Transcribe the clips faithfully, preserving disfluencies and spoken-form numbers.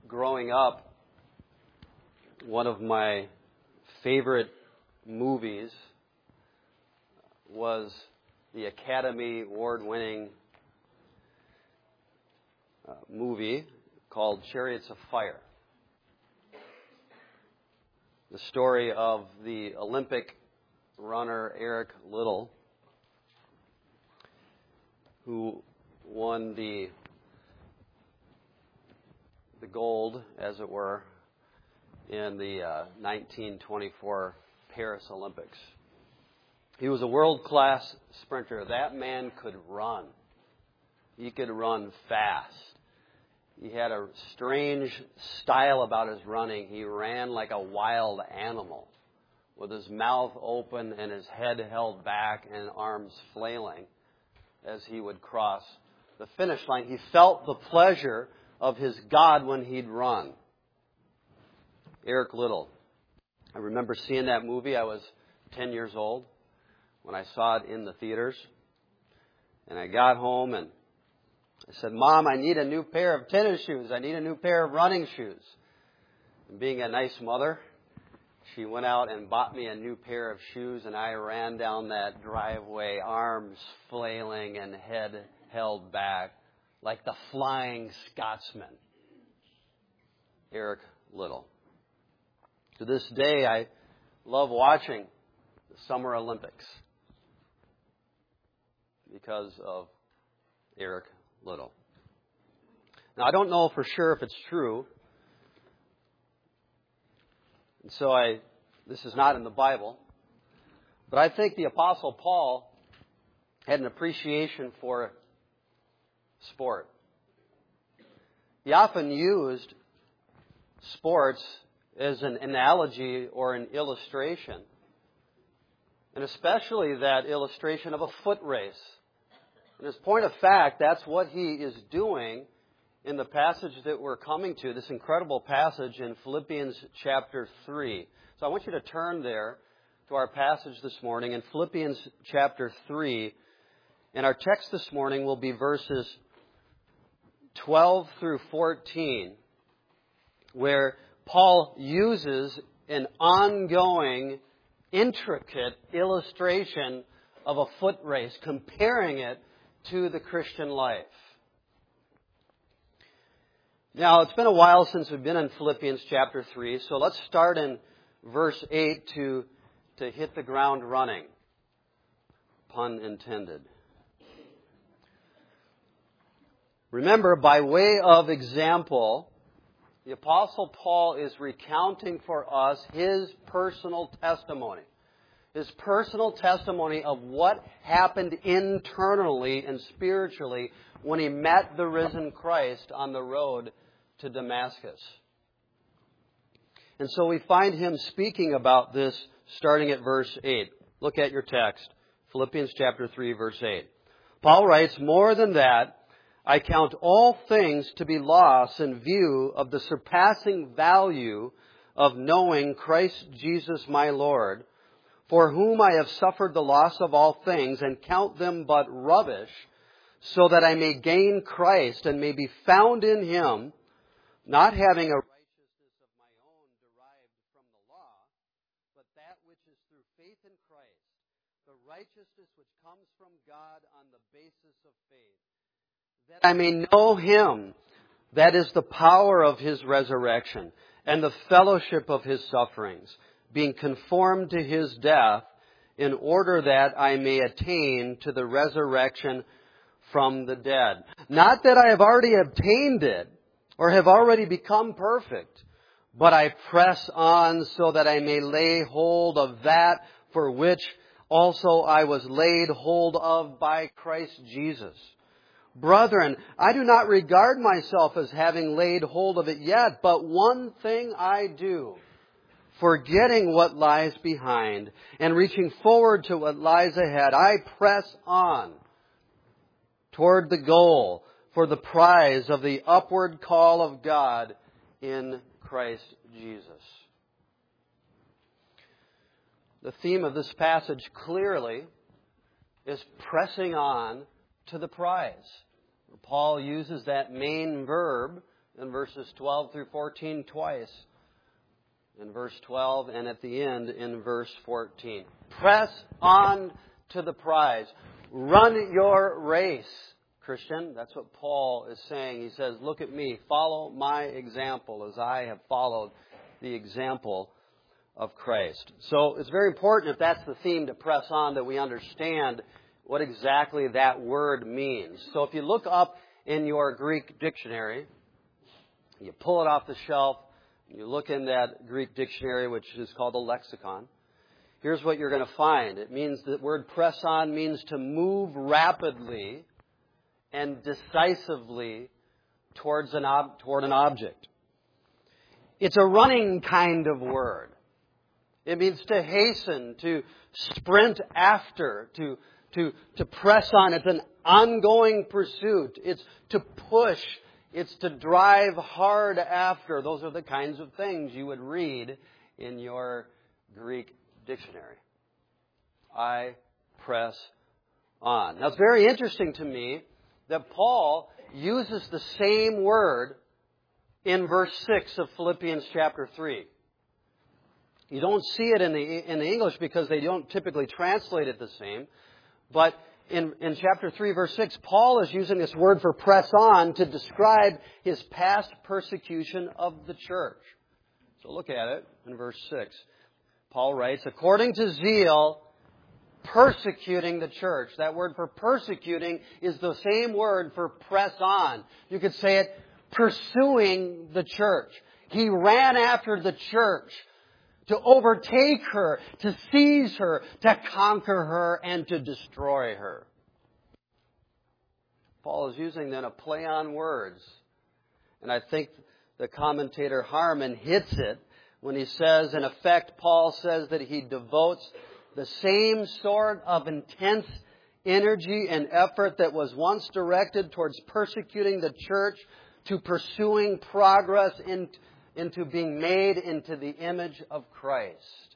growing up, one of my favorite movies was the Academy Award-winning uh, movie called Chariots of Fire. The story of the Olympic runner Eric Liddell, who won the the gold, as it were, in the uh, nineteen twenty-four Paris Olympics. He was a world-class sprinter. That man could run. He could run fast. He had a strange style about his running. He ran like a wild animal, with his mouth open and his head held back and arms flailing as he would cross the finish line. He felt the pleasure of his God when he'd run. Eric Liddell. I remember seeing that movie. I was ten years old when I saw it in the theaters. And I got home and I said, "Mom, I need a new pair of tennis shoes. I need a new pair of running shoes." And being a nice mother, she went out and bought me a new pair of shoes, and I ran down that driveway, arms flailing and head held back, like the Flying Scotsman. Eric Liddell. To this day, I love watching the Summer Olympics because of Eric Liddell. Now, I don't know for sure if it's true, and so I, this is not in the Bible, but I think the Apostle Paul had an appreciation for sport. He often used sports as an analogy or an illustration, and especially that illustration of a foot race. And as point of fact, that's what he is doing in the passage that we're coming to, this incredible passage in Philippians chapter three. So I want you to turn there to our passage this morning in Philippians chapter three. And our text this morning will be verses twelve through fourteen, where Paul uses an ongoing, intricate illustration of a foot race, comparing it to the Christian life. Now, it's been a while since we've been in Philippians chapter three, so let's start in verse eight to, to hit the ground running. Pun intended. Remember, by way of example, the Apostle Paul is recounting for us his personal testimony. His personal testimony of what happened internally and spiritually when he met the risen Christ on the road to Damascus. And so we find him speaking about this starting at verse eight. Look at your text. Philippians chapter three, verse eight. Paul writes, "More than that, I count all things to be loss in view of the surpassing value of knowing Christ Jesus my Lord, for whom I have suffered the loss of all things, and count them but rubbish, so that I may gain Christ and may be found in Him, not having a righteousness of my own derived from the law, but that which is through faith in Christ, the righteousness which comes from God on the basis of faith, that I may know Him, that is the power of His resurrection, and the fellowship of His sufferings, being conformed to His death, in order that I may attain to the resurrection from the dead. Not that I have already obtained it, or have already become perfect, but I press on so that I may lay hold of that for which also I was laid hold of by Christ Jesus. Brethren, I do not regard myself as having laid hold of it yet, but one thing I do, forgetting what lies behind and reaching forward to what lies ahead, I press on toward the goal for the prize of the upward call of God in Christ Jesus." The theme of this passage clearly is pressing on to the prize. Paul uses that main verb in verses twelve through fourteen twice. In verse twelve and at the end in verse fourteen. Press on to the prize. Run your race, Christian. That's what Paul is saying. He says, look at me. Follow my example as I have followed the example of Christ. So it's very important, if that's the theme to press on, that we understand what exactly that word means. So if you look up in your Greek dictionary, you pull it off the shelf, you look in that Greek dictionary, which is called a lexicon, here's what you're going to find. It means, the word press on means to move rapidly and decisively towards an ob- toward an object. It's a running kind of word. It means to hasten, to sprint after, to, to, to press on. It's an ongoing pursuit. It's to push. It's to drive hard after. Those are the kinds of things you would read in your Greek dictionary. I press on. Now, it's very interesting to me that Paul uses the same word in verse six of Philippians chapter three. You don't see it in the in the English because they don't typically translate it the same. But in, in chapter three, verse six, Paul is using this word for press on to describe his past persecution of the church. So look at it in verse six. Paul writes, according to zeal, persecuting the church. That word for persecuting is the same word for press on. You could say it, pursuing the church. He ran after the church to overtake her, to seize her, to conquer her, and to destroy her. Paul is using then a play on words. And I think the commentator Harmon hits it when he says, in effect, Paul says that he devotes the same sort of intense energy and effort that was once directed towards persecuting the church to pursuing progress in, into being made into the image of Christ.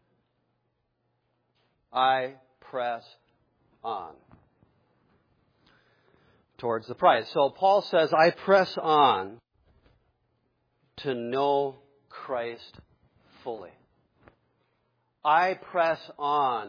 I press on towards the prize. So Paul says, I press on to know Christ fully. I press on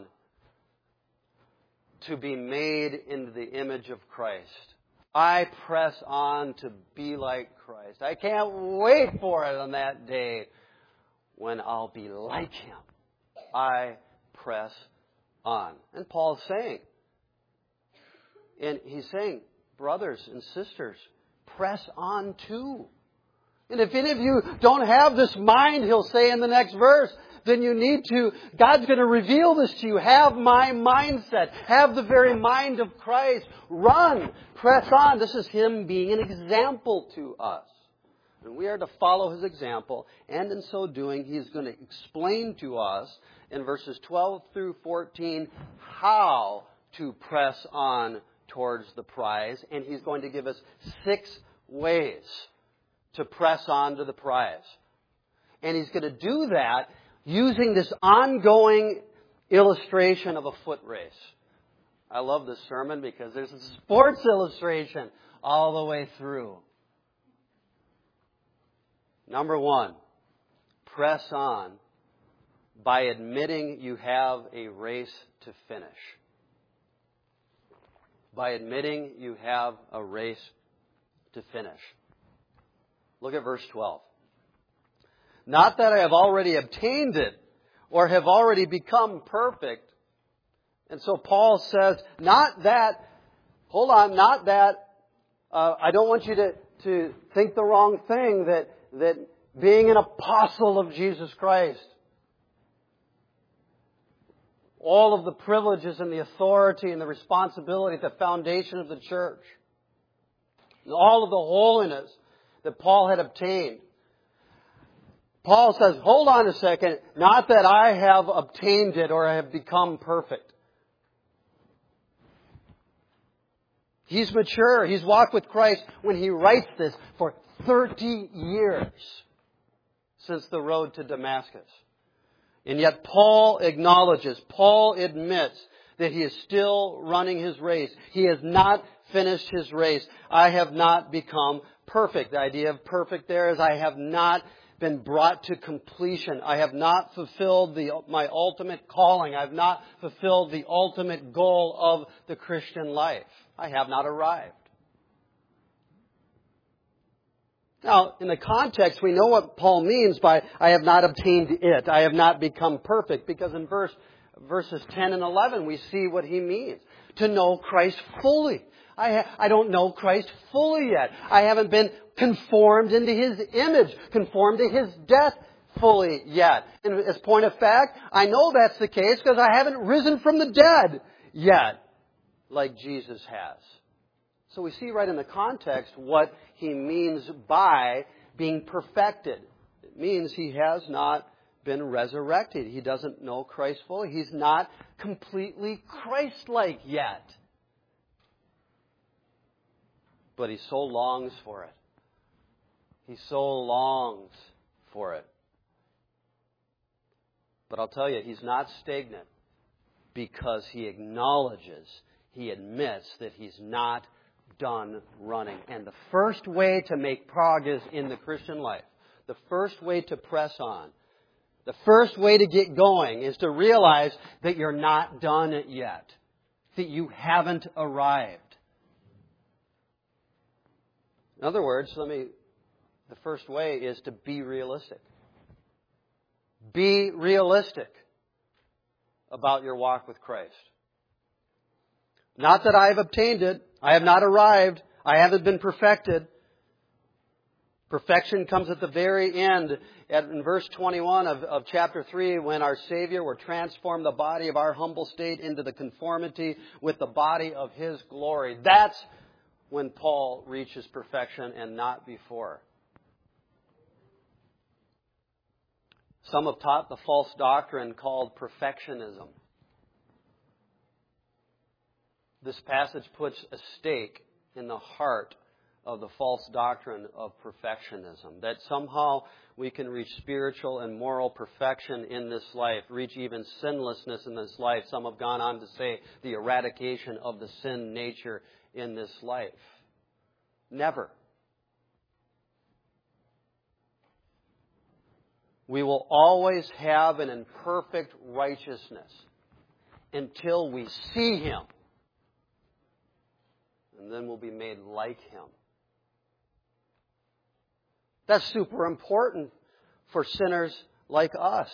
to be made into the image of Christ. I press on to be like Christ. I can't wait for it on that day when I'll be like Him. I press on. And Paul's saying, and he's saying, brothers and sisters, press on too. And if any of you don't have this mind, he'll say in the next verse, then you need to, God's going to reveal this to you. Have my mindset. Have the very mind of Christ. Run. Press on. This is Him being an example to us. And we are to follow His example. And in so doing, He's going to explain to us in verses twelve through fourteen how to press on towards the prize. And He's going to give us six ways to press on to the prize. And He's going to do that using this ongoing illustration of a foot race. I love this sermon because there's a sports illustration all the way through. Number one, press on by admitting you have a race to finish. By admitting you have a race to finish. Look at verse twelve. Not that I have already obtained it or have already become perfect. And so Paul says, not that, hold on, not that, uh, I don't want you to, to think the wrong thing, that, that being an apostle of Jesus Christ, all of the privileges and the authority and the responsibility at the foundation of the church, and all of the holiness that Paul had obtained. Paul says, hold on a second, not that I have obtained it or I have become perfect. He's mature. He's walked with Christ when he writes this for thirty years since the road to Damascus. And yet Paul acknowledges, Paul admits that he is still running his race. He has not finished his race. I have not become perfect. The idea of perfect there is I have not been brought to completion. I have not fulfilled the, my ultimate calling. I have not fulfilled the ultimate goal of the Christian life. I have not arrived. Now, in the context, we know what Paul means by I have not obtained it. I have not become perfect. Because in verse, verses ten and eleven, we see what he means. To know Christ fully. I, ha- I don't know Christ fully yet. I haven't been conformed into His image, conformed to His death fully yet. And as point of fact, I know that's the case because I haven't risen from the dead yet, like Jesus has. So we see right in the context what he means by being perfected. It means he has not been resurrected. He doesn't know Christ fully. He's not completely Christ-like yet. But he so longs for it. He so longs for it. But I'll tell you, he's not stagnant because he acknowledges, he admits that he's not done running. And the first way to make progress in the Christian life, the first way to press on, the first way to get going is to realize that you're not done yet, that you haven't arrived. In other words, let me, the first way is to be realistic. Be realistic about your walk with Christ. Not that I have obtained it. I have not arrived. I haven't been perfected. Perfection comes at the very end, at, in verse twenty-one of, of chapter three, when our Savior will transform the body of our humble state into the conformity with the body of His glory. That's when Paul reaches perfection and not before. Some have taught the false doctrine called perfectionism. This passage puts a stake in the heart of the false doctrine of perfectionism. That somehow we can reach spiritual and moral perfection in this life, reach even sinlessness in this life. Some have gone on to say the eradication of the sin nature in this life. Never. We will always have an imperfect righteousness until we see Him. And then we'll be made like Him. That's super important for sinners like us.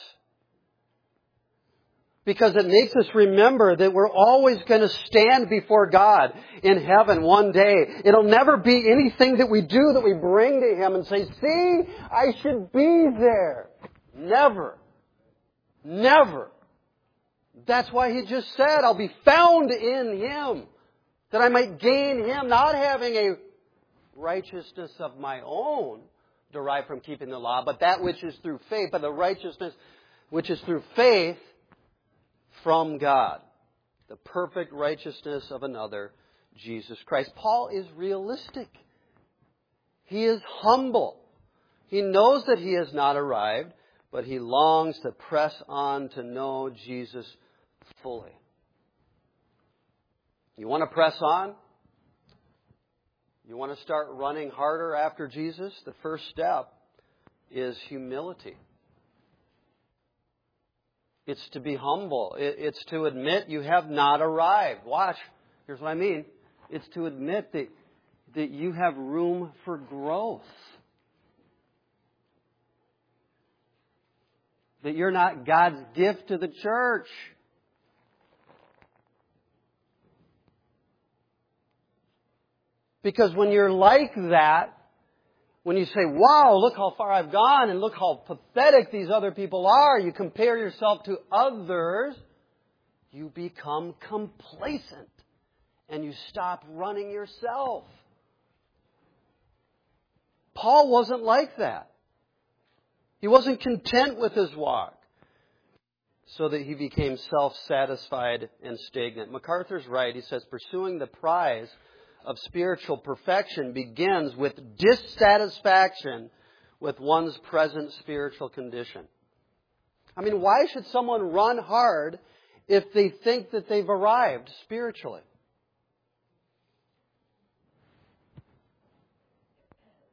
Because it makes us remember that we're always going to stand before God in heaven one day. It'll never be anything that we do that we bring to Him and say, see, I should be there. Never. Never. That's why He just said, I'll be found in Him. That I might gain Him, not having a righteousness of my own derived from keeping the law, but that which is through faith, but the righteousness which is through faith from God. The perfect righteousness of another, Jesus Christ. Paul is realistic. He is humble. He knows that he has not arrived, but he longs to press on to know Jesus fully. You want to press on? You want to start running harder after Jesus? The first step is humility. It's to be humble. It's to admit you have not arrived. Watch. Here's what I mean. It's to admit that, that you have room for growth. That you're not God's gift to the church. Because when you're like that, when you say, wow, look how far I've gone and look how pathetic these other people are, you compare yourself to others, you become complacent and you stop running yourself. Paul wasn't like that. He wasn't content with his walk, so that he became self-satisfied and stagnant. MacArthur's right. He says, pursuing the prize of spiritual perfection begins with dissatisfaction with one's present spiritual condition. I mean, why should someone run hard if they think that they've arrived spiritually?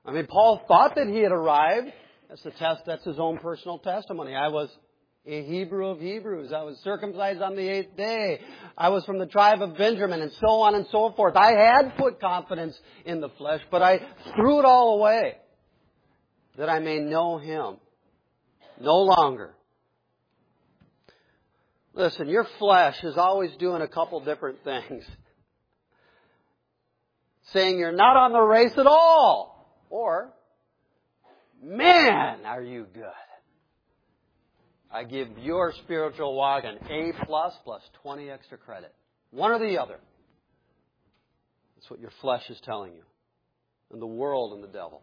I mean, Paul thought that he had arrived. That's the test. That's his own personal testimony. I was a Hebrew of Hebrews. I was circumcised on the eighth day. I was from the tribe of Benjamin, and so on and so forth. I had put confidence in the flesh, but I threw it all away that I may know Him no longer. Listen, your flesh is always doing a couple different things. Saying you're not on the race at all. Or, man, are you good. I give your spiritual walk an A plus plus twenty extra credit. One or the other. That's what your flesh is telling you. And the world and the devil.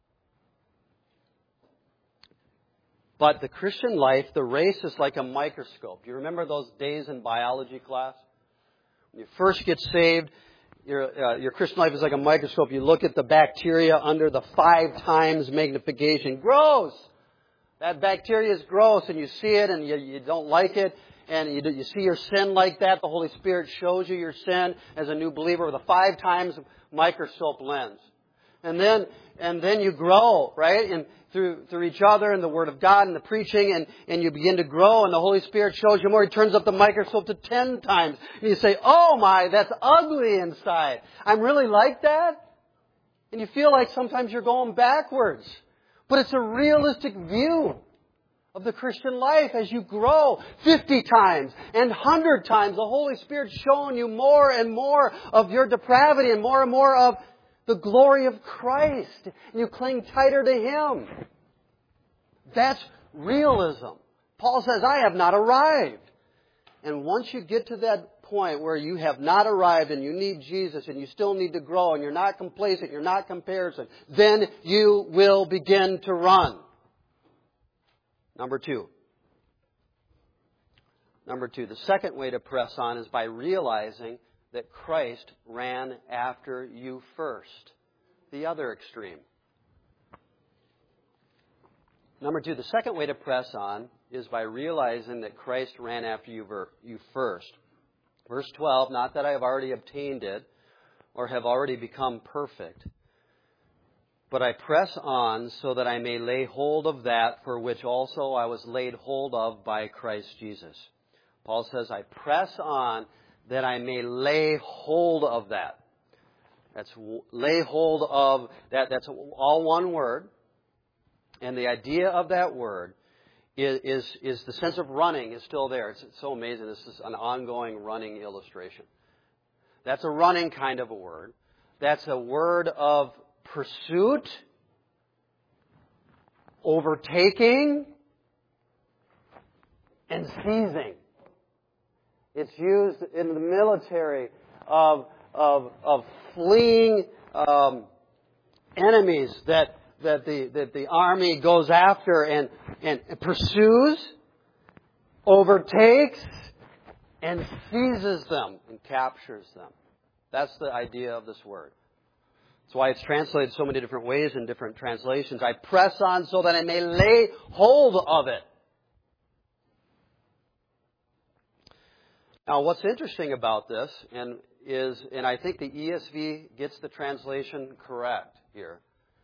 But the Christian life, the race is like a microscope. You remember those days in biology class? When you first get saved, your, uh, your Christian life is like a microscope. You look at the bacteria under the five times magnification. Gross! That bacteria is gross, and you see it, and you, you don't like it, and you, you see your sin like that. The Holy Spirit shows you your sin as a new believer with a five times microscope lens. And then, and then you grow, right? And through, through each other and the Word of God and the preaching, and, and you begin to grow, and the Holy Spirit shows you more. He turns up the microscope to ten times. And you say, oh my, that's ugly inside. I'm really like that? And you feel like sometimes you're going backwards. But it's a realistic view of the Christian life as you grow fifty times and one hundred times. The Holy Spirit's showing you more and more of your depravity and more and more of the glory of Christ. And you cling tighter to Him. That's realism. Paul says, I have not arrived. And once you get to that point where you have not arrived and you need Jesus and you still need to grow and you're not complacent, you're not comparison, then you will begin to run. Number two. Number two, the second way to press on is by realizing that Christ ran after you first. The other extreme. Number two, the second way to press on is by realizing that Christ ran after you, ver- you first. Verse twelve, not that I have already obtained it or have already become perfect, but I press on so that I may lay hold of that for which also I was laid hold of by Christ Jesus. Paul says, I press on that I may lay hold of that. That's lay hold of that. That's all one word. And the idea of that word is, is, is the sense of running is still there. It's, it's so amazing. This is an ongoing running illustration. That's a running kind of a word. That's a word of pursuit, overtaking, and seizing. It's used in the military of of of fleeing um, enemies that that the that the army goes after and and pursues, overtakes, and seizes them and captures them. That's the idea of this word. That's why it's translated so many different ways in different translations. I press on so that I may lay hold of it. Now, what's interesting about this, and is, and I think the E S V gets the translation correct here.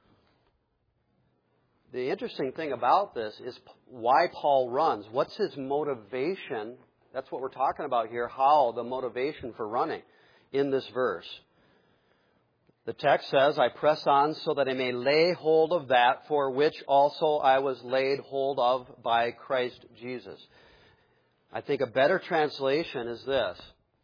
The interesting thing about this is why Paul runs. What's his motivation? That's what we're talking about here. How the motivation for running in this verse. The text says, I press on so that I may lay hold of that for which also I was laid hold of by Christ Jesus. I think a better translation is this.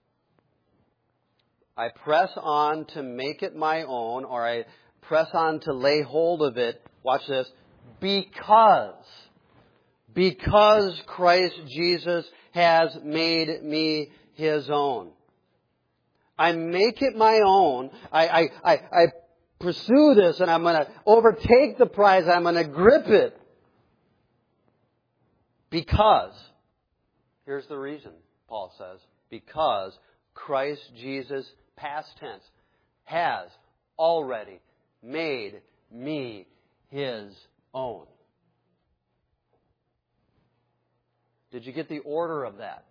I press on to make it my own, or I press on to lay hold of it, watch this, because, because Christ Jesus has made me His own. I make it my own. I, I, I, I pursue this, and I'm going to overtake the prize. I'm going to grip it. Because, here's the reason, Paul says, because Christ Jesus, past tense, has already made me His own. Did you get the order of that?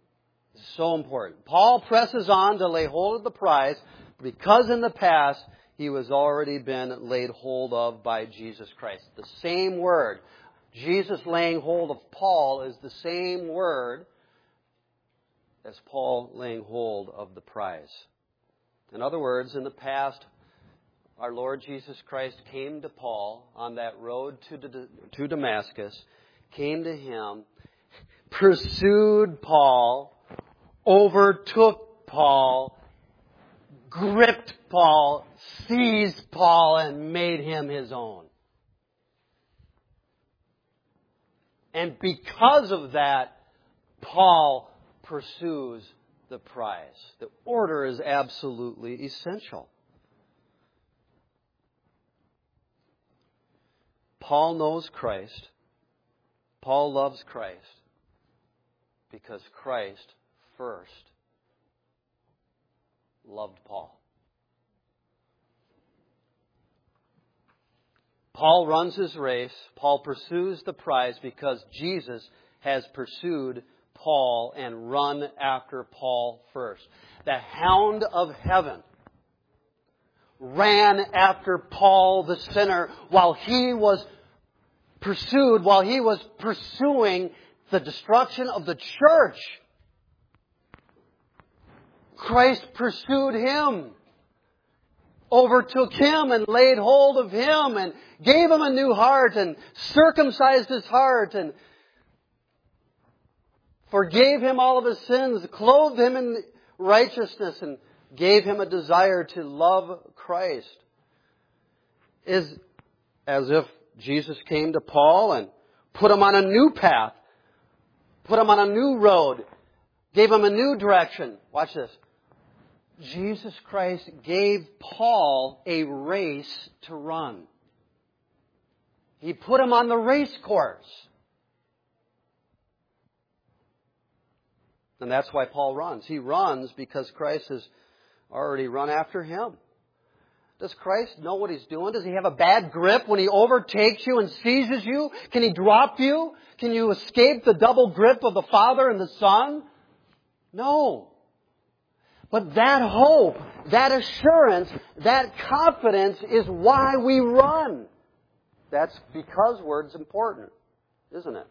It's so important. Paul presses on to lay hold of the prize because in the past he was already been laid hold of by Jesus Christ. The same word, Jesus laying hold of Paul, is the same word as Paul laying hold of the prize. In other words, in the past, our Lord Jesus Christ came to Paul on that road to, to Damascus, came to him, pursued Paul, overtook Paul, gripped Paul, seized Paul, and made him his own. And because of that, Paul pursues the prize. The order is absolutely essential. Paul knows Christ. Paul loves Christ because Christ first loved Paul. Paul runs his race. Paul pursues the prize because Jesus has pursued Paul and run after Paul first. The hound of heaven ran after Paul the sinner while he was pursued, while he was pursuing the destruction of the church. Christ pursued him, overtook him and laid hold of him and gave him a new heart and circumcised his heart and forgave him all of his sins, clothed him in righteousness and gave him a desire to love Christ. Is as if Jesus came to Paul and put him on a new path, put him on a new road, gave him a new direction. Watch this. Jesus Christ gave Paul a race to run. He put him on the race course. And that's why Paul runs. He runs because Christ has already run after him. Does Christ know what He's doing? Does He have a bad grip when He overtakes you and seizes you? Can He drop you? Can you escape the double grip of the Father and the Son? No. But that hope, that assurance, that confidence is why we run. That's because word's important, isn't it?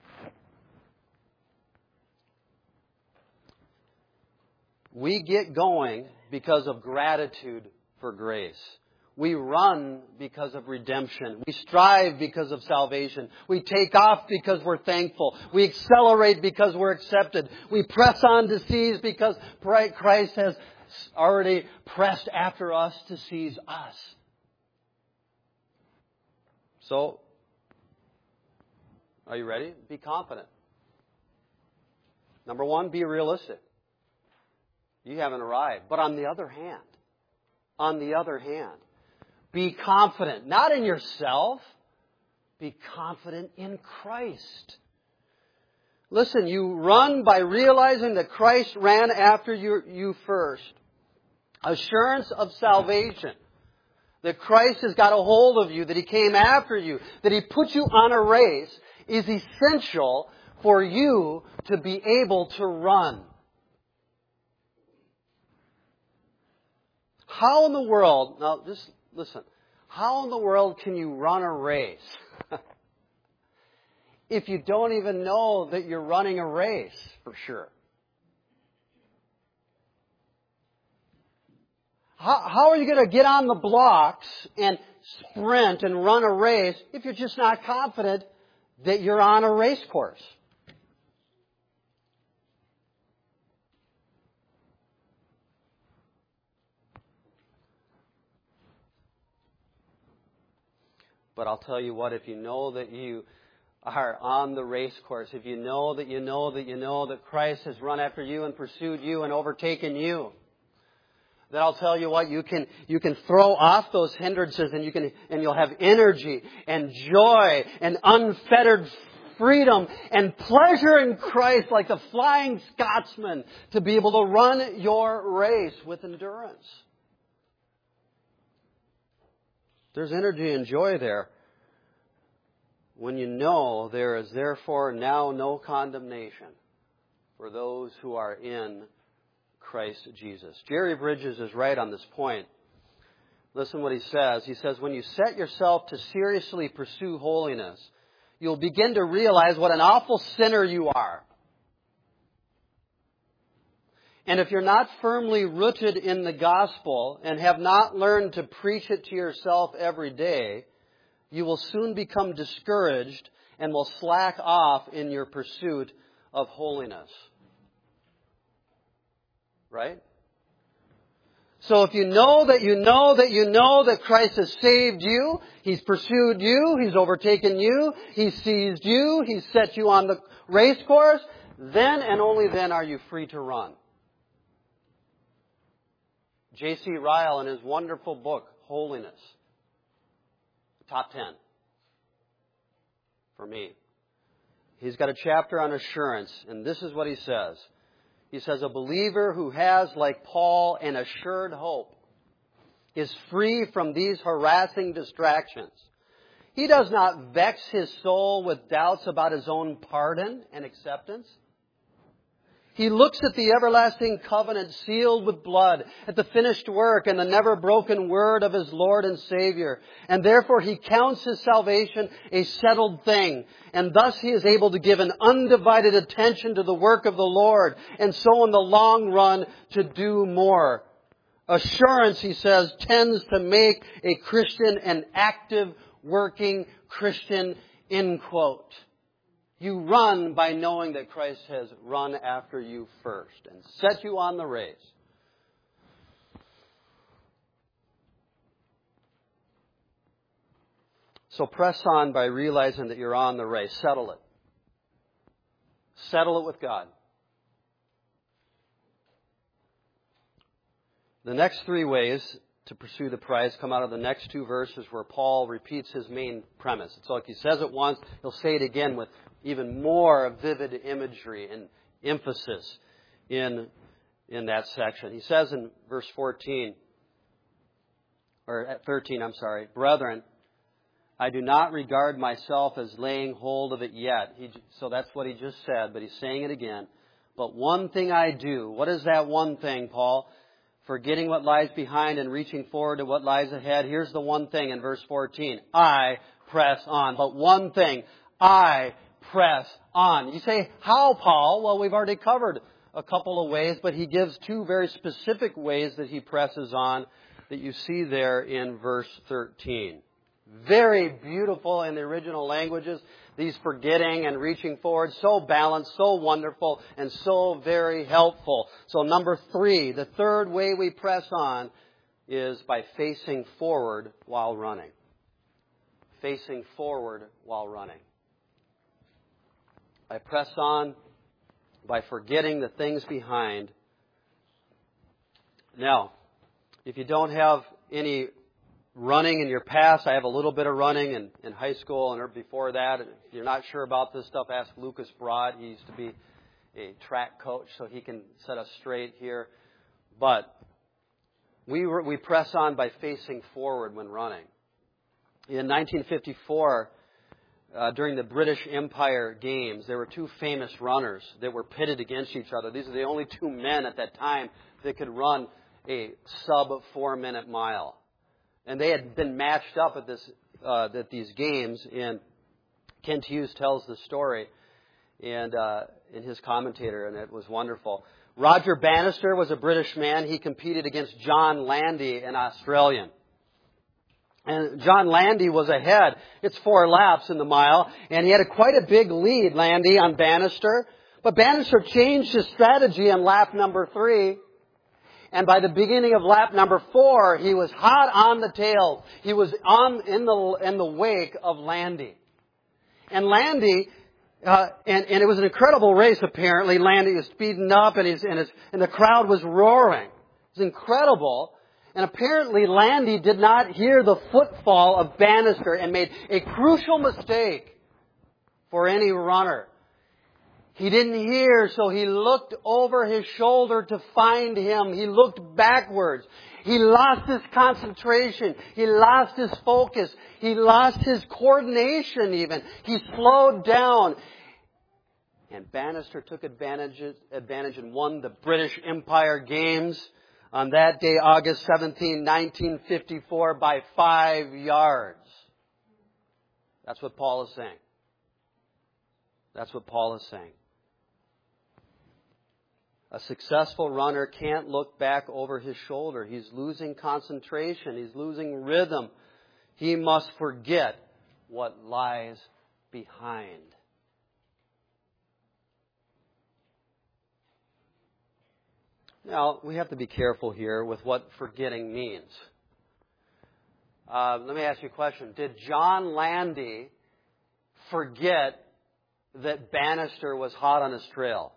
We get going because of gratitude for grace. We run because of redemption. We strive because of salvation. We take off because we're thankful. We accelerate because we're accepted. We press on to seize because Christ has already pressed after us to seize us. So, are you ready? Be confident. Number one, be realistic. You haven't arrived. But on the other hand, on the other hand, be confident, not in yourself, be confident in Christ. Listen, you run by realizing that Christ ran after you, you first. Assurance of salvation. That Christ has got a hold of you, that He came after you, that He put you on a race is essential for you to be able to run. How in the world, now just listen, how in the world can you run a race if you don't even know that you're running a race for sure? How, how are you going to get on the blocks and sprint and run a race if you're just not confident that you're on a race course? But I'll tell you what, if you know that you are on the race course, if you know that you know that you know that Christ has run after you and pursued you and overtaken you, then I'll tell you what, you can you can throw off those hindrances and you can and you'll have energy and joy and unfettered freedom and pleasure in Christ like the Flying Scotsman to be able to run your race with endurance. There's energy and joy there when you know there is therefore now no condemnation for those who are in Christ Jesus. Jerry Bridges is right on this point. Listen what he says. He says, when you set yourself to seriously pursue holiness, you'll begin to realize what an awful sinner you are. And if you're not firmly rooted in the gospel and have not learned to preach it to yourself every day, you will soon become discouraged and will slack off in your pursuit of holiness. Right? So if you know that you know that you know that Christ has saved you, He's pursued you, He's overtaken you, He's seized you, He's set you on the race course, then and only then are you free to run. J C Ryle, in his wonderful book, Holiness, top ten for me. He's got a chapter on assurance, and this is what he says. He says, a believer who has, like Paul, an assured hope is free from these harassing distractions. He does not vex his soul with doubts about his own pardon and acceptance. He looks at the everlasting covenant sealed with blood, at the finished work and the never broken word of his Lord and Savior. And therefore he counts his salvation a settled thing. And thus he is able to give an undivided attention to the work of the Lord. And so in the long run to do more. Assurance, he says, tends to make a Christian an active, working Christian, end quote. You run by knowing that Christ has run after you first and set you on the race. So press on by realizing that you're on the race. Settle it. Settle it with God. The next three ways to pursue the prize come out of the next two verses where Paul repeats his main premise. It's like he says it once, he'll say it again with even more vivid imagery and emphasis in, in that section. He says in verse fourteen, or at thirteen, I'm sorry, brethren, I do not regard myself as laying hold of it yet. He, so that's what he just said, but he's saying it again. But one thing I do. What is that one thing, Paul? Forgetting what lies behind and reaching forward to what lies ahead. Here's the one thing in verse fourteen. I press on. But one thing, I press on. You say, how, Paul? Well, we've already covered a couple of ways, but he gives two very specific ways that he presses on that you see there in verse thirteen. Very beautiful in the original languages. These forgetting and reaching forward, so balanced, so wonderful, and so very helpful. So number three, the third way we press on is by facing forward while running. Facing forward while running. I press on by forgetting the things behind. Now, if you don't have any running in your past, I have a little bit of running in, in high school and before that. If you're not sure about this stuff, ask Lucas Broad. He used to be a track coach, so he can set us straight here. But we were, we press on by facing forward when running. In nineteen fifty-four, uh, during the British Empire Games, there were two famous runners that were pitted against each other. These are the only two men at that time that could run a sub four minute mile. And they had been matched up at this uh, at these games, and Kent Hughes tells the story and uh, in his commentator, and it was wonderful. Roger Bannister was a British man. He competed against John Landy, an Australian. And John Landy was ahead. It's four laps in the mile, and he had a, quite a big lead, Landy, on Bannister. But Bannister changed his strategy in lap number three. And by the beginning of lap number four, he was hot on the tail. He was on in the in the wake of Landy. And Landy, uh, and, and it was an incredible race apparently. Landy was speeding up and, he's, and, his, and the crowd was roaring. It was incredible. And apparently Landy did not hear the footfall of Bannister and made a crucial mistake for any runner. He didn't hear, so he looked over his shoulder to find him. He looked backwards. He lost his concentration. He lost his focus. He lost his coordination even. He slowed down. And Bannister took advantage, advantage and won the British Empire Games on that day, August seventeenth, nineteen fifty-four, by five yards. That's what Paul is saying. That's what Paul is saying. A successful runner can't look back over his shoulder. He's losing concentration. He's losing rhythm. He must forget what lies behind. Now, we have to be careful here with what forgetting means. Uh, let me ask you a question. Did John Landy forget that Bannister was hot on his trail?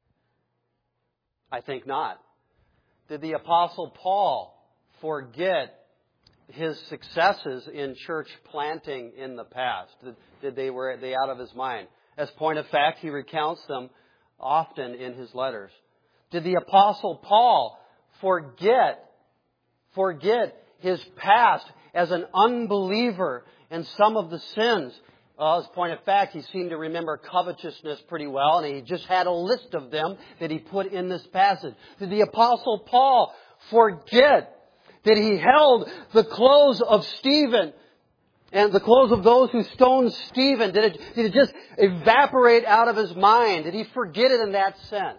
I think not. Did the Apostle Paul forget his successes in church planting in the past? Did, did they were they out of his mind? As a point of fact, he recounts them often in his letters. Did the Apostle Paul forget forget his past as an unbeliever and some of the sins? Well, as a point of fact, he seemed to remember covetousness pretty well, and he just had a list of them that he put in this passage. Did the Apostle Paul forget that he held the clothes of Stephen and the clothes of those who stoned Stephen? Did it, did it just evaporate out of his mind? Did he forget it in that sense?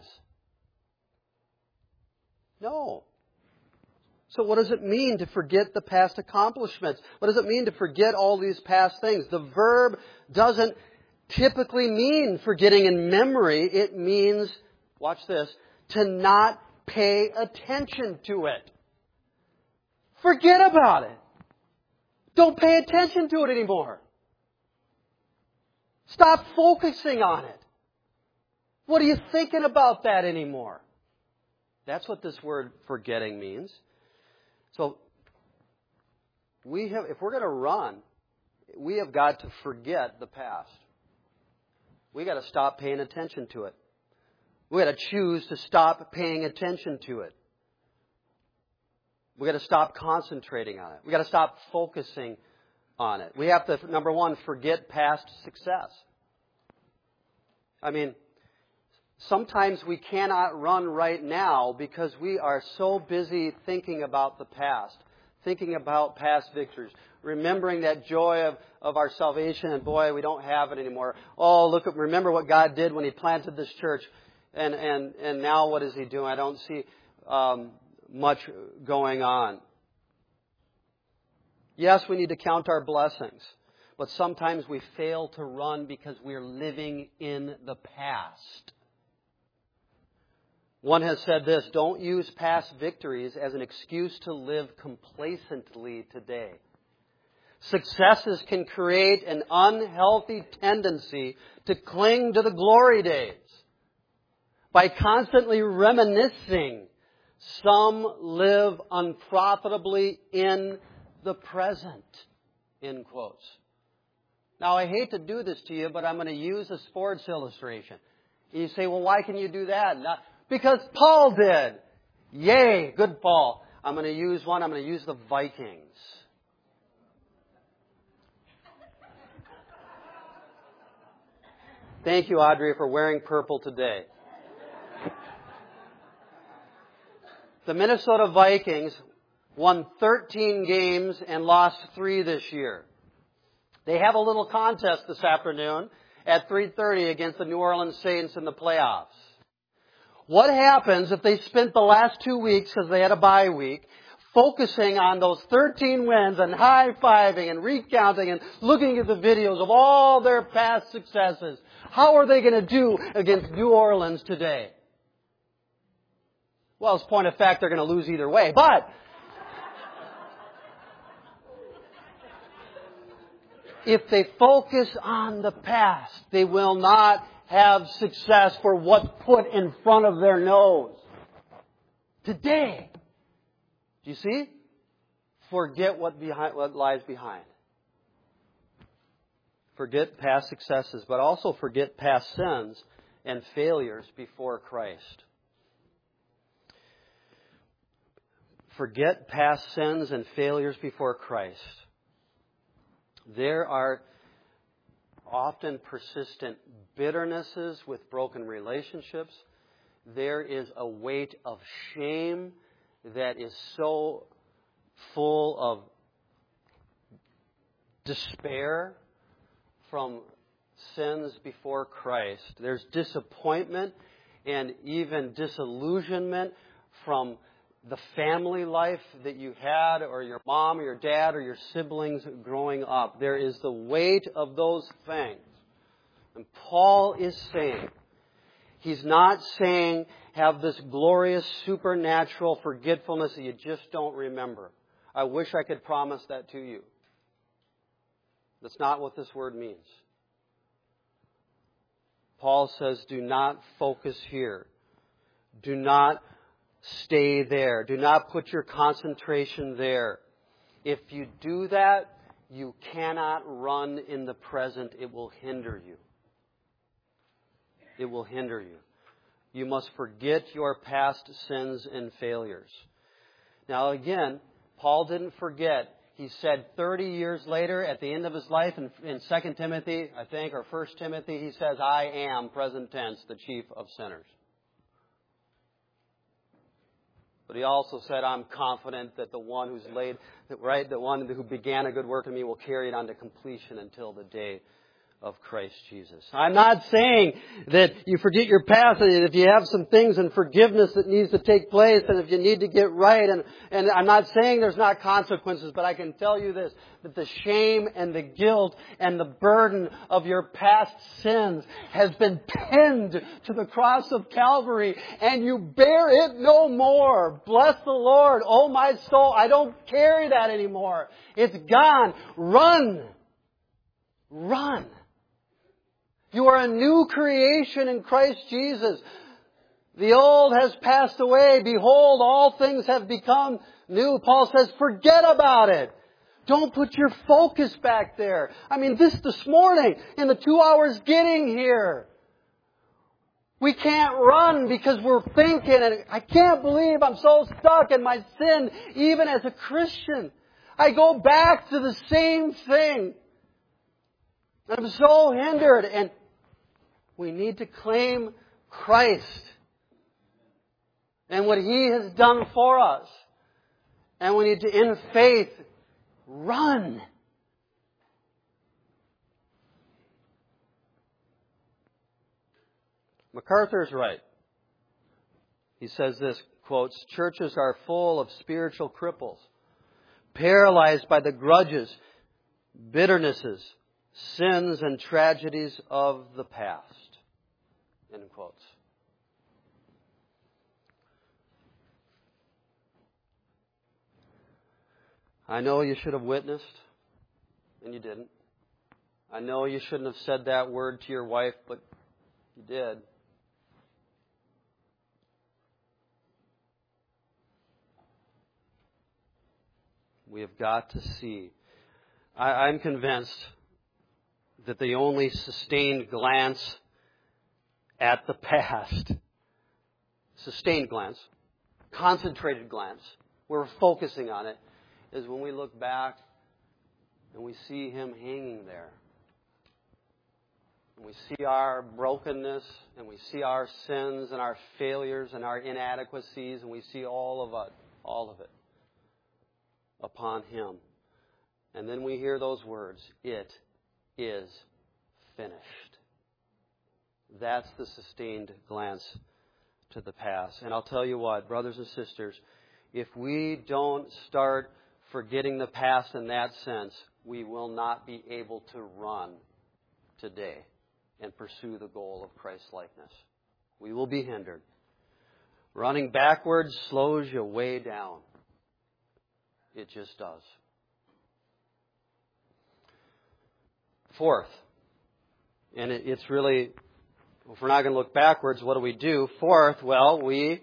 No. So what does it mean to forget the past accomplishments? What does it mean to forget all these past things? The verb doesn't typically mean forgetting in memory. It means, watch this, to not pay attention to it. Forget about it. Don't pay attention to it anymore. Stop focusing on it. What are you thinking about that anymore? That's what this word forgetting means. So, we have, if we're going to run, we have got to forget the past. We've got to stop paying attention to it. We've got to choose to stop paying attention to it. We've got to stop concentrating on it. We've got to stop focusing on it. We have to, number one, forget past success. I mean, sometimes we cannot run right now because we are so busy thinking about the past, thinking about past victories, remembering that joy of, of our salvation, and boy, we don't have it anymore. Oh, look, at, remember what God did when He planted this church, and, and, and now what is He doing? I don't see um, much going on. Yes, we need to count our blessings, but sometimes we fail to run because we're living in the past. One has said this: don't use past victories as an excuse to live complacently today. Successes can create an unhealthy tendency to cling to the glory days. By constantly reminiscing, some live unprofitably in the present. End quotes. Now, I hate to do this to you, but I'm going to use a sports illustration. You say, well, why can you do that? Not, because Paul did. Yay, good Paul. I'm going to use one. I'm going to use the Vikings. Thank you, Audrey, for wearing purple today. The Minnesota Vikings won thirteen games and lost three this year. They have a little contest this afternoon at three thirty against the New Orleans Saints in the playoffs. What happens if they spent the last two weeks, because they had a bye week, focusing on those thirteen wins and high-fiving and recounting and looking at the videos of all their past successes? How are they going to do against New Orleans today? Well, as a point of fact, they're going to lose either way. But if they focus on the past, they will not have success for what's put in front of their nose today. Do you see? Forget what, behind, what lies behind. Forget past successes, but also forget past sins and failures before Christ. Forget past sins and failures before Christ. There are often persistent bitternesses with broken relationships. There is a weight of shame that is so full of despair from sins before Christ. There's disappointment and even disillusionment from the family life that you had, or your mom or your dad or your siblings growing up. There is the weight of those things. And Paul is saying, he's not saying have this glorious supernatural forgetfulness that you just don't remember. I wish I could promise that to you. That's not what this word means. Paul says, do not focus here. Do not stay there. Do not put your concentration there. If you do that, you cannot run in the present. It will hinder you. It will hinder you. You must forget your past sins and failures. Now again, Paul didn't forget. He said thirty years later, at the end of his life, in, in Second Timothy, I think, or First Timothy, he says, I am, present tense, the chief of sinners. But he also said, I'm confident that the one who's laid, right, the one who began a good work in me will carry it on to completion until the day of Christ Jesus. I'm not saying that you forget your past, and if you have some things in forgiveness that needs to take place, and if you need to get right, and, and I'm not saying there's not consequences, but I can tell you this, that the shame and the guilt and the burden of your past sins has been pinned to the cross of Calvary, and you bear it no more. Bless the Lord. Oh my soul, I don't carry that anymore. It's gone. Run. Run. You are a new creation in Christ Jesus. The old has passed away. Behold, all things have become new. Paul says, forget about it. Don't put your focus back there. I mean, this this morning, in the two hours getting here, we can't run because we're thinking, and I can't believe I'm so stuck in my sin, even as a Christian. I go back to the same thing. I'm so hindered, and we need to claim Christ and what He has done for us. And we need to, in faith, run. MacArthur's right. He says this, quotes, churches are full of spiritual cripples, paralyzed by the grudges, bitternesses, sins and tragedies of the past. End quotes. I know you should have witnessed, and you didn't. I know you shouldn't have said that word to your wife, but you did. We have got to see. I, I'm convinced that the only sustained glance at the past, sustained glance, concentrated glance, where we're focusing on it, is when we look back and we see Him hanging there. And we see our brokenness, and we see our sins and our failures and our inadequacies, and we see all of it, all of it upon Him. And then we hear those words, it is finished. That's the sustained glance to the past. And I'll tell you what, brothers and sisters, if we don't start forgetting the past in that sense, we will not be able to run today and pursue the goal of Christ-likeness. We will be hindered. Running backwards slows you way down. It just does. Fourth, and it, it's really, if we're not going to look backwards, what do we do? Fourth, well, we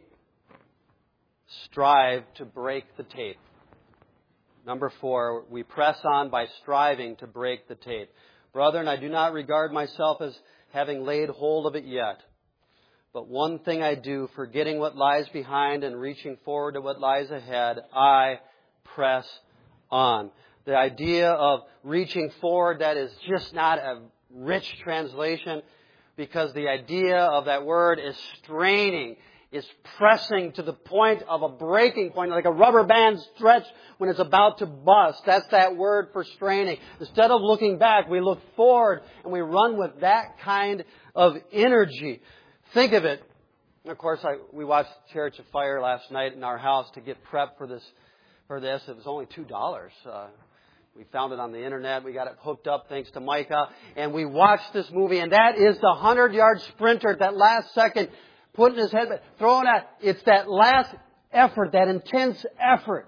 strive to break the tape. Number four, we press on by striving to break the tape. Brethren, I do not regard myself as having laid hold of it yet. But one thing I do, forgetting what lies behind and reaching forward to what lies ahead, I press on. The idea of reaching forward, that is just not a rich translation, because the idea of that word is straining. is pressing to the point of a breaking point, like a rubber band stretch when it's about to bust. That's that word for straining. Instead of looking back, we look forward and we run with that kind of energy. Think of it. Of course, I, we watched Chariots of Fire last night in our house to get prepped for this. For this, it was only two dollars. Uh, we found it on the internet. We got it hooked up thanks to Micah, and we watched this movie. And that is the hundred-yard sprinter at that last second, putting his head, throwing at. It's that last effort, that intense effort.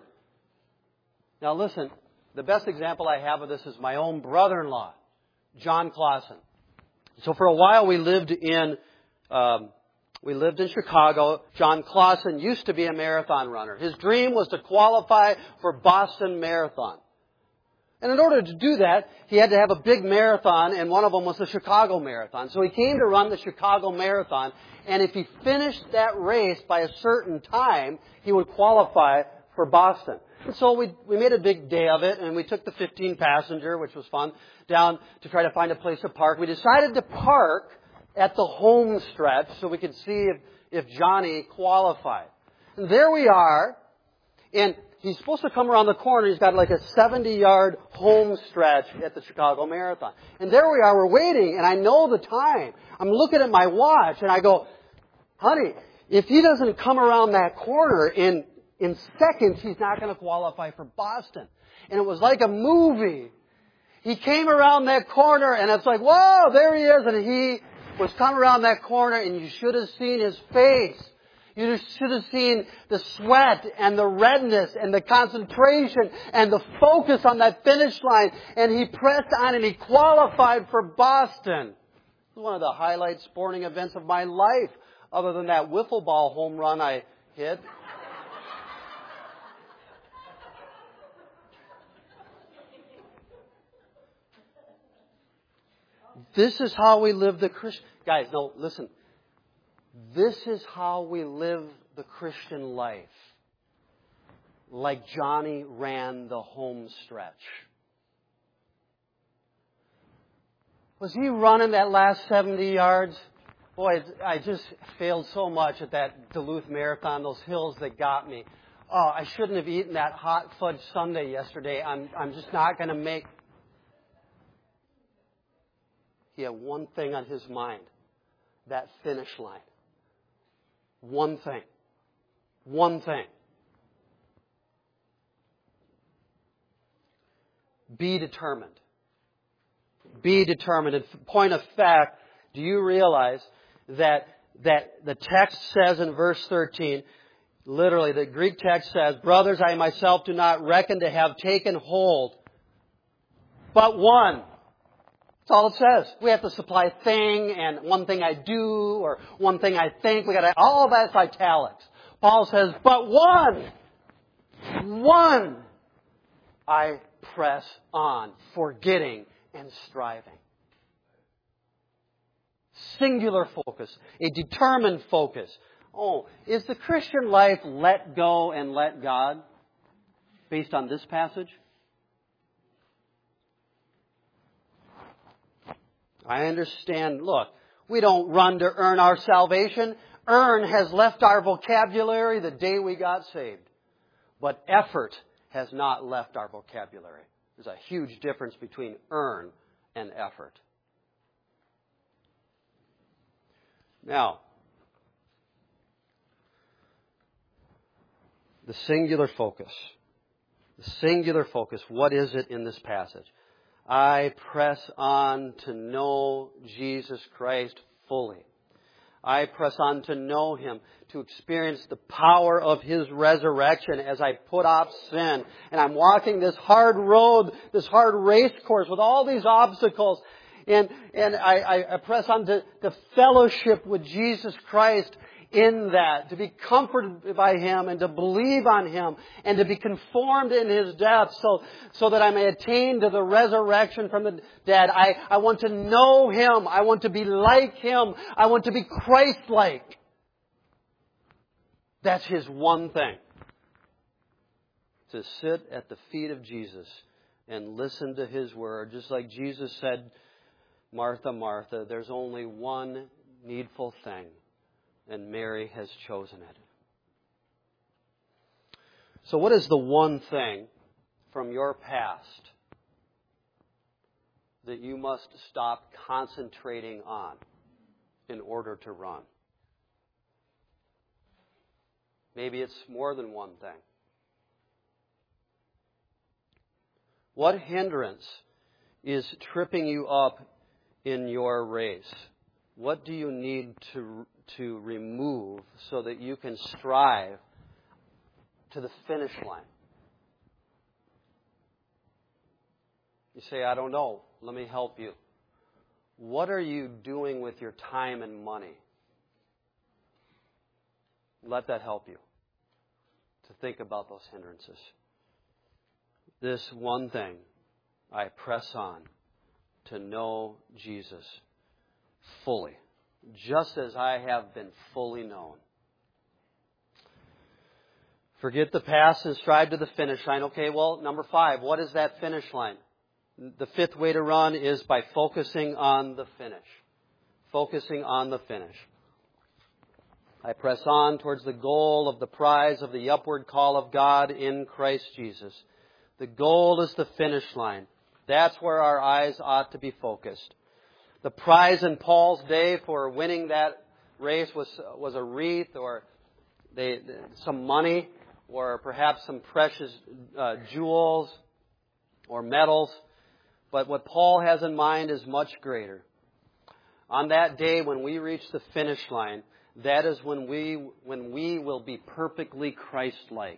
Now, listen. The best example I have of this is my own brother-in-law, John Clausen. So for a while, we lived in. Um, We lived in Chicago. John Clausen used to be a marathon runner. His dream was to qualify for Boston Marathon. And in order to do that, he had to have a big marathon, and one of them was the Chicago Marathon. So he came to run the Chicago Marathon, and if he finished that race by a certain time, he would qualify for Boston. And so we we made a big day of it, and we took the fifteen passenger, which was fun, down to try to find a place to park. We decided to park at the home stretch so we could see if, if Johnny qualified. And there we are, and he's supposed to come around the corner. He's got like a seventy-yard home stretch at the Chicago Marathon. And there we are, we're waiting, and I know the time. I'm looking at my watch, and I go, honey, if he doesn't come around that corner in, in seconds, he's not going to qualify for Boston. And it was like a movie. He came around that corner, and it's like, whoa, there he is, and he was coming around that corner, and you should have seen his face. You should have seen the sweat and the redness and the concentration and the focus on that finish line. And he pressed on and he qualified for Boston. It was one of the highlight sporting events of my life, other than that wiffle ball home run I hit. This is how we live the Christian... Guys, no, listen. This is how we live the Christian life. Like Johnny ran the home stretch. Was he running that last seventy yards? Boy, I just failed so much at that Duluth Marathon, those hills that got me. Oh, I shouldn't have eaten that hot fudge sundae yesterday. I'm, I'm just not going to make... He had one thing on his mind. That finish line. One thing. One thing. Be determined. Be determined. In point of fact, do you realize that, that the text says in verse thirteen, literally the Greek text says, brothers, I myself do not reckon to have taken hold, but one. That's all it says. We have to supply thing and one thing I do or one thing I think. We got to, all of that's italics. Paul says, but one, one I press on, forgetting and striving. Singular focus, a determined focus. Oh, is the Christian life let go and let God based on this passage? I understand, look, we don't run to earn our salvation. Earn has left our vocabulary the day we got saved. But effort has not left our vocabulary. There's a huge difference between earn and effort. Now, the singular focus. The singular focus. What is it in this passage? I press on to know Jesus Christ fully. I press on to know Him, to experience the power of His resurrection as I put off sin. And I'm walking this hard road, this hard race course with all these obstacles. And, and I, I press on to, to fellowship with Jesus Christ in that, to be comforted by Him and to believe on Him and to be conformed in His death so, so that I may attain to the resurrection from the dead. I, I want to know Him. I want to be like Him. I want to be Christ-like. That's His one thing. To sit at the feet of Jesus and listen to His word. Just like Jesus said, Martha, Martha, there's only one needful thing. and Mary has chosen it. So what is the one thing from your past that you must stop concentrating on in order to run? Maybe it's more than one thing. What hindrance is tripping you up in your race? What do you need to, to remove so that you can strive to the finish line? You say, I don't know. Let me help you. What are you doing with your time and money? Let that help you to think about those hindrances. This one thing, I press on to know Jesus fully, just as I have been fully known. Forget the past and strive to the finish line. Okay, well, number five, what is that finish line? The fifth way to run is by focusing on the finish. Focusing on the finish. I press on towards the goal of the prize of the upward call of God in Christ Jesus. The goal is the finish line. That's where our eyes ought to be focused. The prize in Paul's day for winning that race was was a wreath or they, some money or perhaps some precious uh, jewels or metals. But what Paul has in mind is much greater. On that day when we reach the finish line, that is when we when we will be perfectly Christ-like.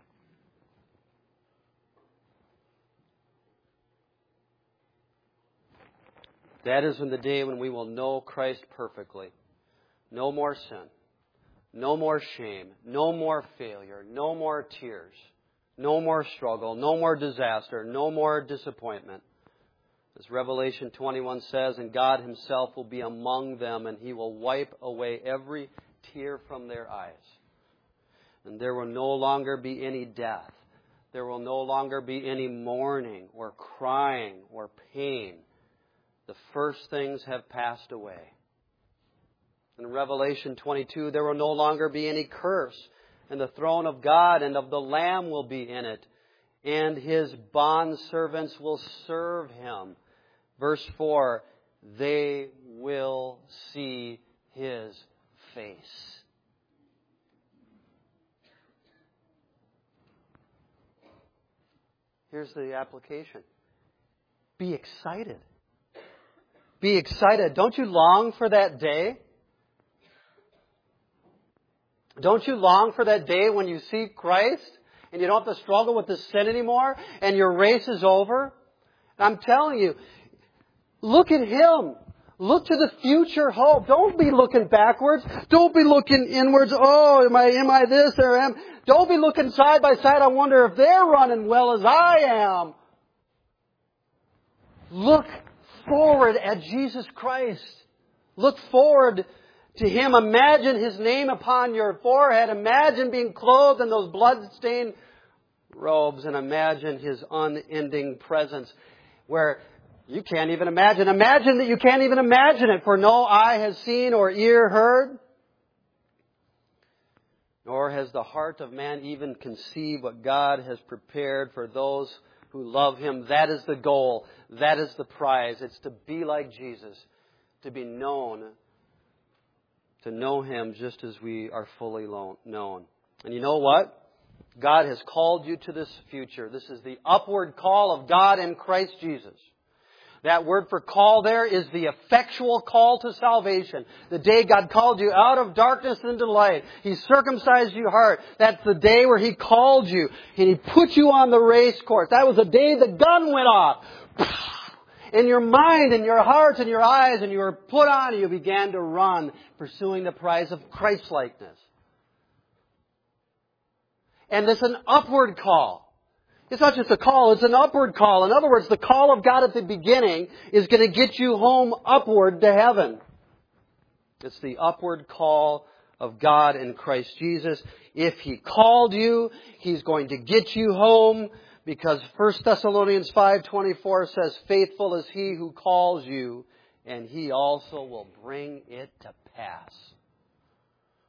That is when the day when we will know Christ perfectly. No more sin. No more shame. No more failure. No more tears. No more struggle. No more disaster. No more disappointment. As Revelation twenty-one says, and God Himself will be among them, and He will wipe away every tear from their eyes. And there will no longer be any death. There will no longer be any mourning or crying or pain. The first things have passed away. In Revelation twenty-two, there will no longer be any curse, and the throne of God and of the Lamb will be in it, and His bondservants will serve Him. Verse four, they will see His face. Here's the application. Be excited. Be excited. Don't you long for that day? Don't you long for that day when you see Christ and you don't have to struggle with the sin anymore and your race is over? And I'm telling you, look at Him. Look to the future hope. Don't be looking backwards. Don't be looking inwards. Oh, am I, am I this or am? Don't be looking side by side. I wonder if they're running well as I am. Look forward at Jesus Christ. Look forward to Him. Imagine His name upon your forehead. Imagine being clothed in those blood-stained robes. And imagine His unending presence where you can't even imagine. Imagine that you can't even imagine it. For no eye has seen or ear heard, nor has the heart of man even conceived what God has prepared for those who love Him. That is the goal. That is the prize. It's to be like Jesus, to be known, to know Him just as we are fully known. And you know what? God has called you to this future. This is the upward call of God in Christ Jesus. That word for call there is the effectual call to salvation. The day God called you out of darkness into light. He circumcised your heart. That's the day where He called you. And He put you on the race course. That was the day the gun went off. In your mind, in your heart, in your eyes, and you were put on and you began to run, pursuing the prize of Christ-likeness. And it's an upward call. It's not just a call, it's an upward call. In other words, the call of God at the beginning is going to get you home upward to heaven. It's the upward call of God in Christ Jesus. If He called you, He's going to get you home, because First Thessalonians five twenty-four says, faithful is He who calls you, and He also will bring it to pass.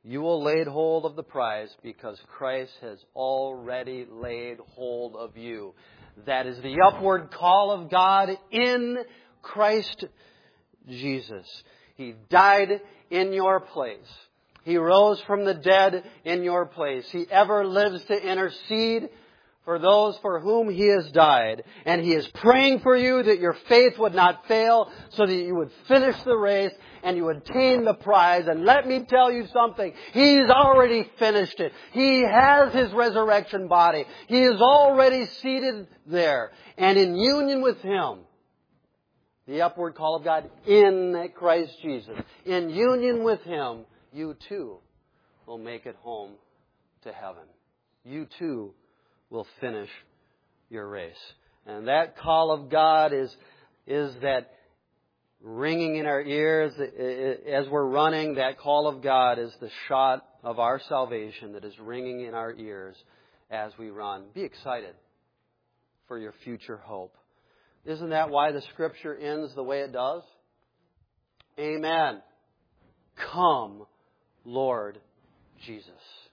You will lay hold of the prize because Christ has already laid hold of you. That is the upward call of God in Christ Jesus. He died in your place. He rose from the dead in your place. He ever lives to intercede for those for whom He has died. And He is praying for you that your faith would not fail, so that you would finish the race and you would attain the prize. And let me tell you something. He's already finished it. He has His resurrection body. He is already seated there. And in union with Him, the upward call of God in Christ Jesus, in union with Him, you too will make it home to heaven. You too will finish your race. And that call of God is, is that ringing in our ears as we're running. That call of God is the shot of our salvation that is ringing in our ears as we run. Be excited for your future hope. Isn't that why the Scripture ends the way it does? Amen. Come, Lord Jesus.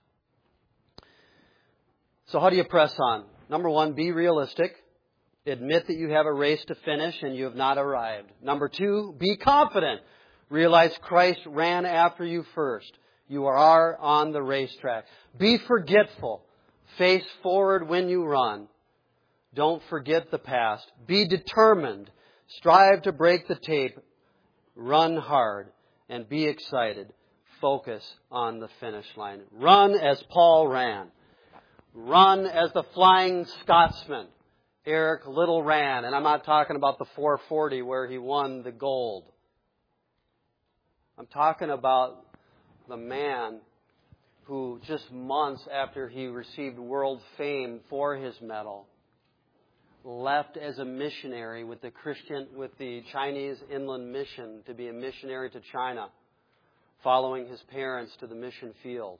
So how do you press on? Number one, be realistic. Admit that you have a race to finish and you have not arrived. Number two, be confident. Realize Christ ran after you first. You are on the racetrack. Be forgetful. Face forward when you run. Don't forget the past. Be determined. Strive to break the tape. Run hard and be excited. Focus on the finish line. Run as Paul ran. Run as the Flying Scotsman, Eric Liddell, ran. And I'm not talking about the four forty where he won the gold. I'm talking about the man who just months after he received world fame for his medal, left as a missionary with the Christian, with the Chinese Inland Mission to be a missionary to China, following his parents to the mission field.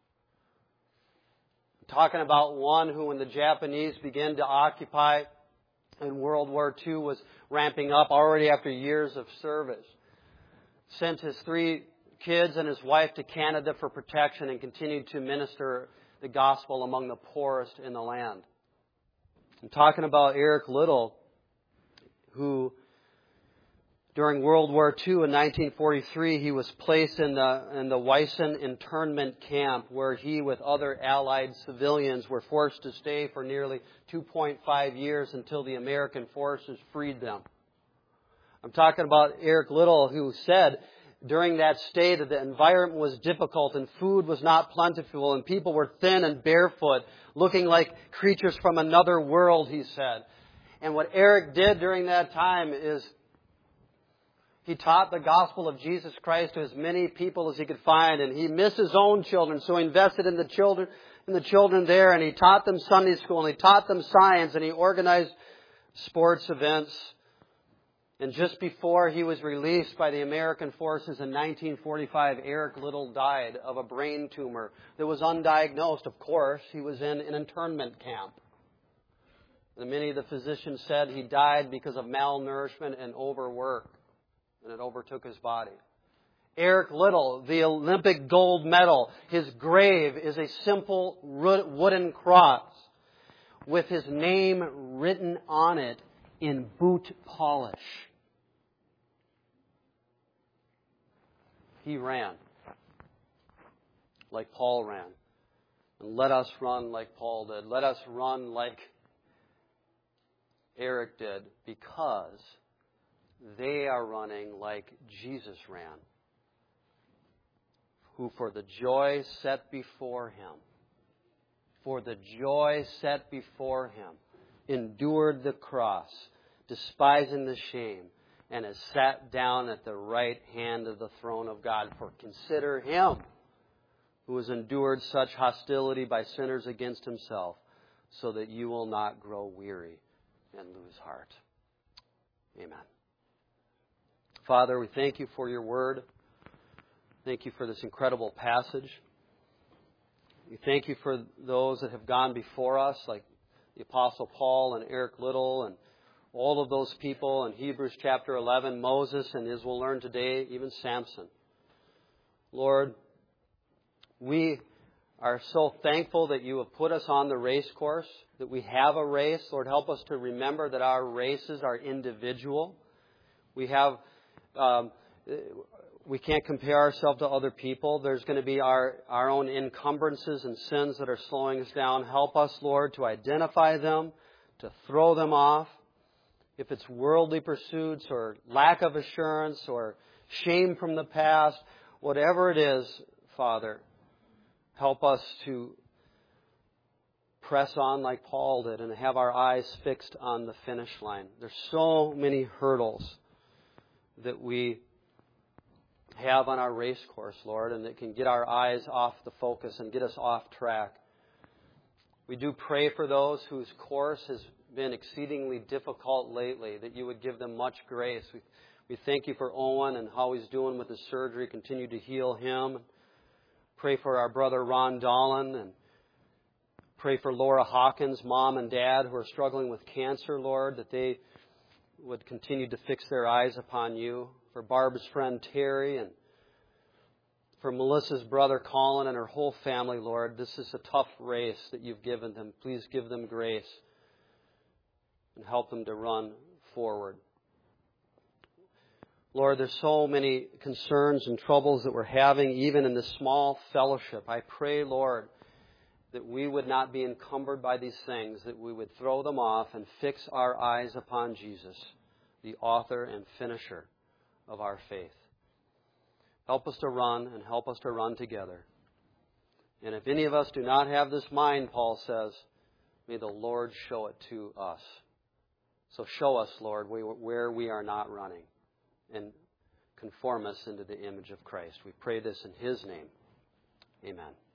Talking about one who, when the Japanese began to occupy in World War Two, was ramping up already after years of service. Sent his three kids and his wife to Canada for protection and continued to minister the gospel among the poorest in the land. I'm talking about Eric Liddell, who during World War Two in nineteen forty-three, he was placed in the in the Weissen internment camp where he, with other Allied civilians, were forced to stay for nearly two point five years until the American forces freed them. I'm talking about Eric Liddell, who said during that stay that the environment was difficult and food was not plentiful and people were thin and barefoot, looking like creatures from another world, he said. And what Eric did during that time is he taught the gospel of Jesus Christ to as many people as he could find, and he missed his own children, so he invested in the children, in the children there, and he taught them Sunday school, and he taught them science, and he organized sports events. And just before he was released by the American forces in nineteen forty-five, Eric Liddell died of a brain tumor that was undiagnosed. Of course, he was in an internment camp. And many of the physicians said he died because of malnourishment and overwork. And it overtook his body. Eric Liddell, the Olympic gold medal, his grave is a simple wooden cross with his name written on it in boot polish. He ran like Paul ran. And let us run like Paul did. Let us run like Eric did, because they are running like Jesus ran, who for the joy set before him, for the joy set before him, endured the cross, despising the shame, and has sat down at the right hand of the throne of God. For consider him who has endured such hostility by sinners against himself, so that you will not grow weary and lose heart. Amen. Father, we thank you for your word. Thank you for this incredible passage. We thank you for those that have gone before us, like the Apostle Paul and Eric Liddell and all of those people in Hebrews chapter eleven, Moses, and as we'll learn today, even Samson. Lord, We are so thankful that you have put us on the race course, that we have a race. Lord, help us to remember that our races are individual. We have, um, we can't compare ourselves to other people. There's going to be our, our own encumbrances and sins that are slowing us down. Help us, Lord, to identify them, to throw them off. If it's worldly pursuits or lack of assurance or shame from the past, whatever it is, Father, help us to press on like Paul did and have our eyes fixed on the finish line. There's so many hurdles that we have on our race course, Lord, and that can get our eyes off the focus and get us off track. We do pray for those whose course has been exceedingly difficult lately, that you would give them much grace. We, we thank you for Owen and how he's doing with his surgery. Continue to heal him. Pray for our brother Ron Dolan, and pray for Laura Hawkins' mom and dad who are struggling with cancer, Lord, that they would continue to fix their eyes upon you. For Barb's friend Terry, and for Melissa's brother Colin and her whole family, Lord, this is a tough race that you've given them. Please give them grace and help them to run forward. Lord, there's so many concerns and troubles that we're having, even in this small fellowship. I pray, Lord, that we would not be encumbered by these things, that we would throw them off and fix our eyes upon Jesus, the author and finisher of our faith. Help us to run and help us to run together. And if any of us do not have this mind, Paul says, may the Lord show it to us. So show us, Lord, where we are not running, and conform us into the image of Christ. We pray this in His name. Amen.